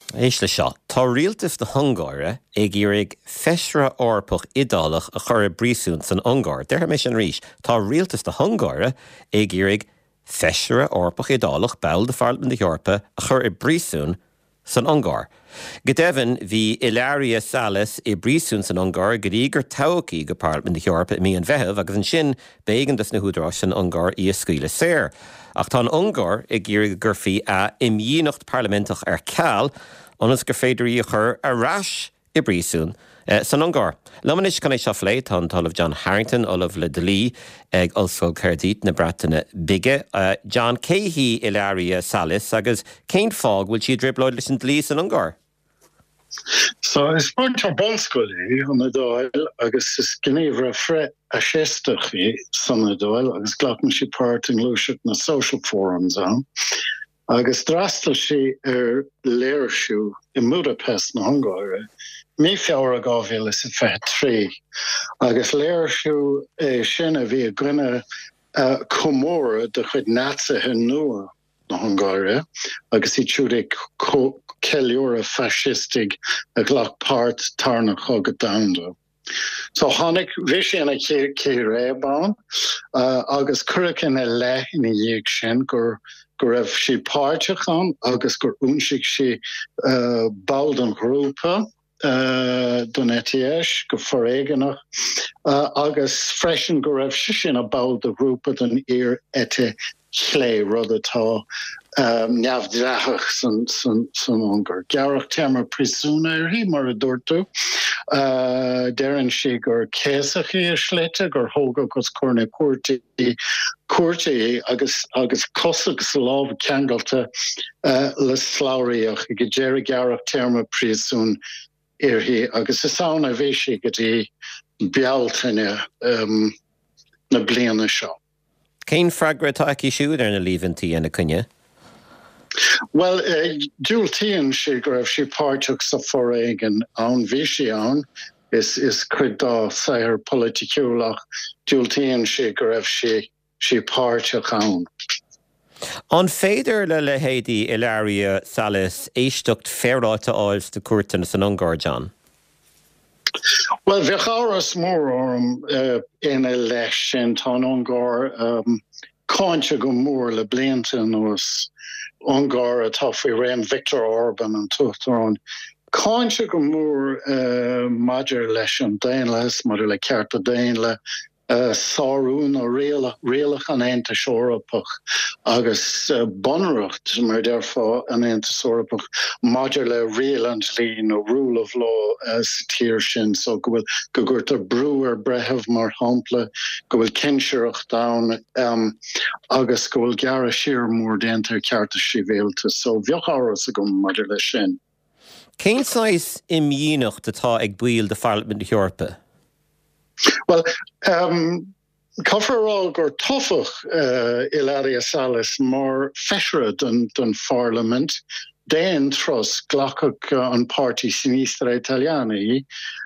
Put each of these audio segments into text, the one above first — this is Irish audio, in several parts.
Éis le seo, tá rialtas na Hungáire ag iarraidh feisre orpach idálach a chur brísún san Ungáir. Deir mé sin rís, tá rialtas na Hungáire ag iarraidh feisre orpach idálach bail de Parliament na Eorpa a chur brísún san Ungáir. Gedevin hí Ilaria Salas I brísún san Ungáir go dtí gur todhchaí go Parliament na Eorpa mí an bheitheh agus an sin béigeantas na húdarás san Ungáir í a scaoileadh saor. Ach tá an Ungáir ag iarraidh gurfaí a imdhíonacht parlamentach ar ceall onas gur féidir í a chur arás I brísún san Ungáir. Lamanis can é seo fléit tá talamh John Harrington olamh le Dlí ag Ollscoil Caerdight na Breataine Bige. John, cé hí Ilaria Salas agus cén fág bhfuil siad dribleoid leis an Dlí san Ungáir? So is point ar bolscoilí an a dóil agus is gníomhar fre a séisteachí san a dóil agus ghlacann si páirt an glúiseach na social forums an. Agus drastal si léirsú I Budapest na Hungáire. Mí feabhar a gábhéal is a feith trí. Agus léirsú sin a bhí a gcuine comóra de chuid nátsathe nua na Hungáire, agus I siúd ceiliúra fascistig a ghlach páirt tarna chugad damda. So hánig bhí na cé rébán agus curacin le ina dhéag sin gur raibh si páirteachán agus gur únsigh si báil an grúpa don ETS go foréigenach agus freisin go raibh si sin a báil de grúpa don ír ete chlé rud atá neamhdrathach san Ungar. Gearach témar prisúna hí mar a dúirtú. Dearann si gur céasachaí a sléite gur thóga agus cúrna cuairtaí agus cosach sa lámh ceangalta le sláiríoch I go déir gearach témar prisún hí agus is anna bhí si go dtí bealtaine na bliana seo. Cén freagra tá aici siúd ar na líomhantaí ana cunne? Well, dúiltíonn si go raibh si páirteach sa foréigean ann bhí si ann is chud dá saothar politiciúlach dúiltíonn si go raibh si páirteach ann. An féidir le héadí Ilaria Salas éisteacht féráite áils de cuairteanna san Ungáir, John? Well, bheadh áras mór orm ina leis sin tá Ungáir cáinte go mór le blianta nuas Ungáir atá faoi réim Viktor Orbán an tuachtarán. Cáinte go mór maidir leis an déanlas, maidir le ceart a déanla sáún ó réalach an Aontas Eorpach agus bunracht mar therefore an Aontas Eorpach maidir le réaland lín ó rule of law sa tír sin, so go bhfuil go gúirt a breúar brethebh mar hampla go bhfuil cinseoireacht dán agus go bhfuil gearra siar mór déantar cearta síbhéalta, so bheadh áras a go maidir le sin. Cén sais imdhíonacht atá ag buail de Parliament na Eorpa? Well, Coverall gur toffach Ilaria Salas mar feisre don Parliament déan tros glachach an Party Sinistra Italiana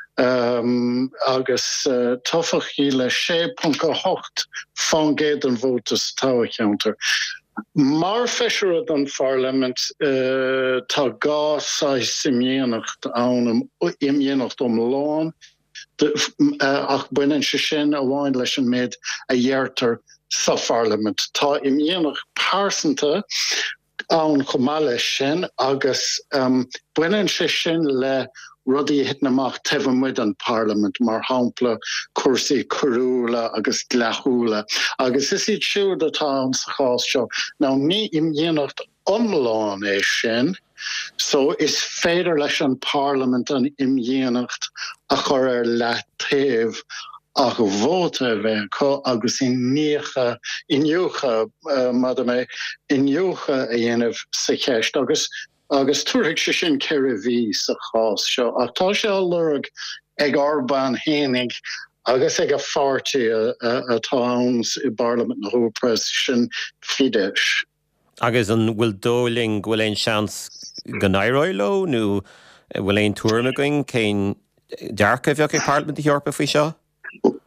agus toffach í le 6.8 fangéad an votas táha counter. Mar feisre don Parliament tá gá sais imdhíonacht ann imdhíonacht lán ach buineann se sin a bháin leis an méid a dheartar sa Parliament. Tá imdhíonacht pásanta ann chomá leis sin agus buineann se sin le rudí hitna amach taobh an Parliament mar hampla cuasaí curúla agus gleathúla agus is iad siúd atá an sa chás seo. Ná ní imdhíonacht omláin é sin, so is féidir leis an Parliament an imdhíonacht a chur ar le taobh ach bhóta bheith agus inniucha madame inniucha a dhéanamh sa cheist agus tuairg se sin ceir a bhí sa chás seo ach tá sé lurg ag Orbán hénig agus ag a fáirtí atá anns I Parliament na Eorpa sin Fidesz. Agus an bhfuil dóling bhfuil éon seans go naireoiló nó bhfuil éon túirna going cén dearcha bheoh ag Parliament na Eorpa faoi seo?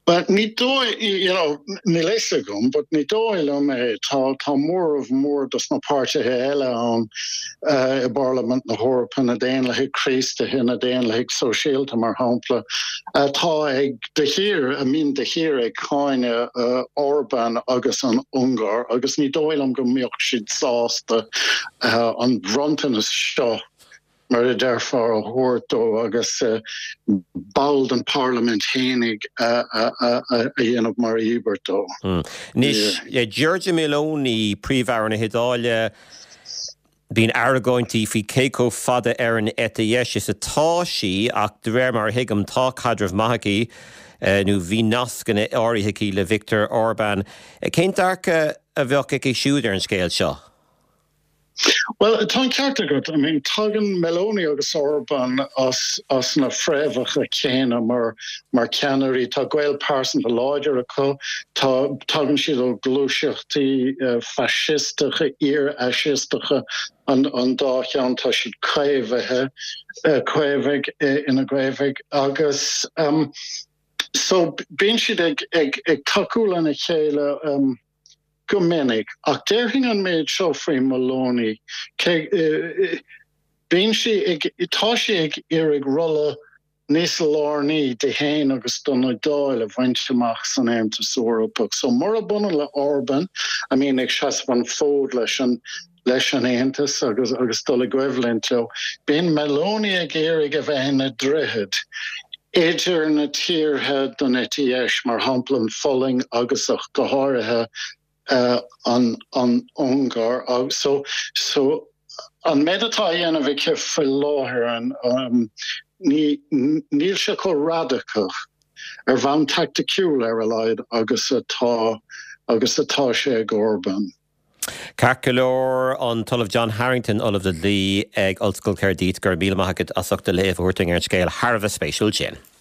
But ní dóil, ní leise gom, but ní dóil tá mór dus na páirtithe eile an I Parliament na Hórpa na déanlaigh Christathe na déanlaigh sosiálta mar hampla. Tá ag de hir ag cháine Orbán agus an Ungar, agus ní dóil am go miocht siad sásta an brontan is seo. Mar derfar a hórtó agus bald an Parliament hénig a dhéanamh mar Ibertó. Nis Giorgia Meloni príomhhar na Hidáile bín aragóintí fi céco fada an ETS is atá sí ach de réir mar hiigam tá cadreh maithí nó bhí nascanna áirithe le Viktor Orbán. Cén darcha a bheoch ag siúd an scéil seo? Well, tá ceart agat, tagan Meloni agus Orbán as na fréimhacha céine mar ceannarí tá Gael Parson de láidir acu, tagan siad ó glúiseachtaí fascistacha, ashistacha an dáchean tá siad cuimhigh ina gcuimhigh agus so bíonn siad ag takeúil na chéile go minic ach déirthing an méid seo faoi Meloni bíonn si tá si ag iarraig rolla níos lárnaí de héin agus donna dáil a bhaintteach san Aontas Eorpach. So mar a bunna le Orbán, ag seasamh an fód leis an Aontas agus dul equivalent leo. Bíonn Meloni ag iarraig a bheith na droichead. Éidir na tíortha don ETS mar hamplan Fulling agus ach go háirithe an Ungar. So an medatá dhéanamh ceith fi láthir an níl se có radicach bhain tacticiúil ar a leid agus atá sé ag Orbán. Carcolór an talamh John Harrington Olaf de Lee ag Ollscoil Cairdeat gur míle maithagad asachta léamh thuirting ar scéal Harvah Spéisiúil sin.